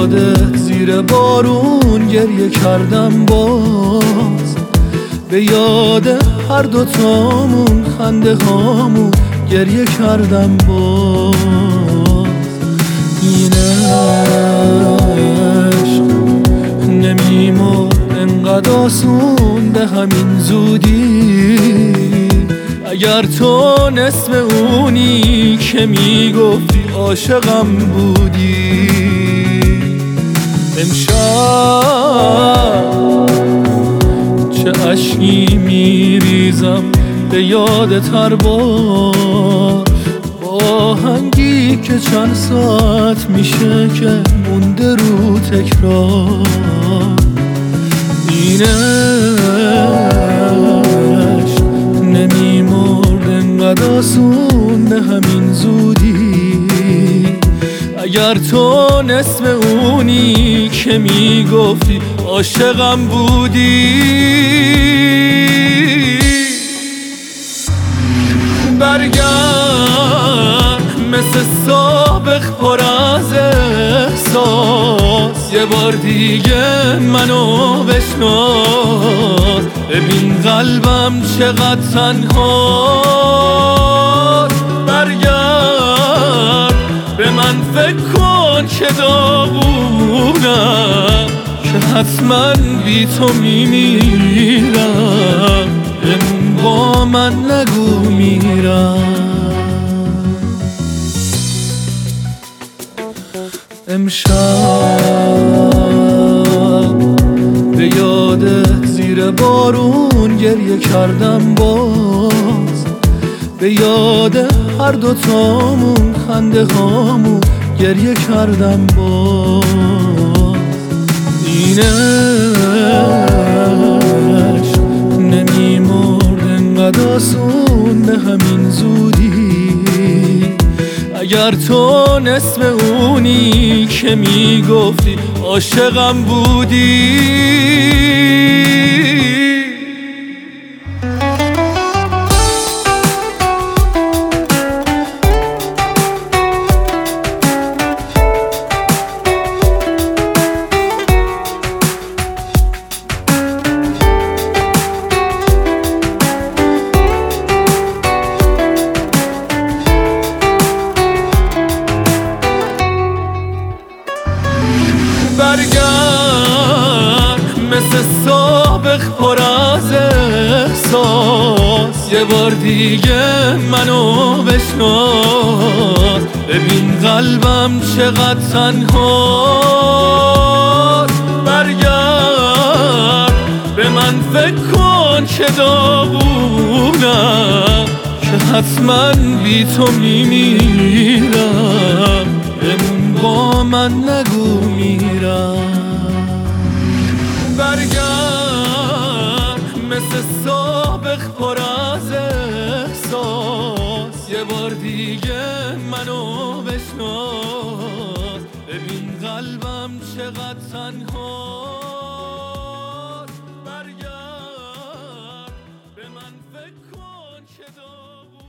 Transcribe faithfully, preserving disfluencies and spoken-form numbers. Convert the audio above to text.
یادت زیر بارون گریه کردم باز، به یاد هر دوتامون خنده هامون گریه کردم باز. این عشق نمیمرد انقدر آسون به همین زودی، اگر تو نصف اونی که میگفتی عاشقم بودی. امشب چه اشکی میریزم به یادت هر بار، با آهنگی که چند ساعت میشه که مونده رو تکرار. این عشق نمیمرد انقدر آسون به همین زودی، اگر تو نصف اونی که میگفتی عاشقم بودی. برگرد مثل سابق پر از احساس، یه بار دیگه منو بشناس. ببین قلبم چقدر تنهاست، برگرد به من فکر کن که داغونم، که حتما بی تو میمیرم. بمون با من نگو میرم. امشب به یادت زیر بارون گریه کردم باز، به یاد هر دوتامون خنده هامون گریه کردم باز. این عشق نمیمرد انقدر آسون به همین زودی، اگر تو نصف اونی که میگفتی عاشقم بودی. برگرد مثل سابق پر از احساس، یه بار دیگه منو بشناس. ببین قلبم چقدر تنهاست، برگرد به من فکر کن که داغونم، که حتما بی تو میمیرم. بمون با من نگو میرم. برگرد مثل سابق پر از احساس، یه بار دیگه منو بشناس. ببین قلبم چقدر تنهاست، برگرد به من فکر کن که داغونم.